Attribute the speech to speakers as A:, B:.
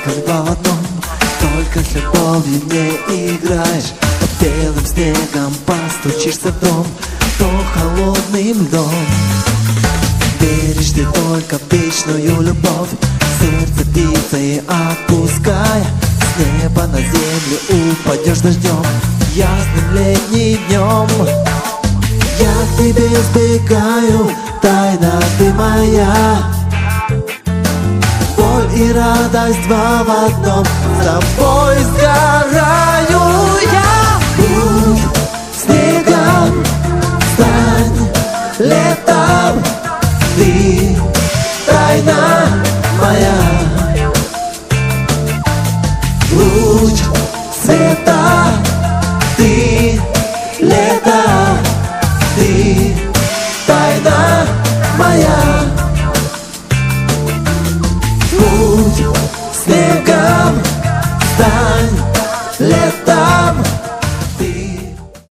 A: два в одном. Только с любовью не играешь, под белым снегом постучишься в дом, то холодным льдом. Веришь ты только в вечную любовь, сердце птицей отпуская, с неба на землю упадешь дождем, ясным летним днем. Я к тебе сбегаю, тайна ты моя, боль и радость два в одном, с тобой сгораю я. Будь снегом, стань летом, ты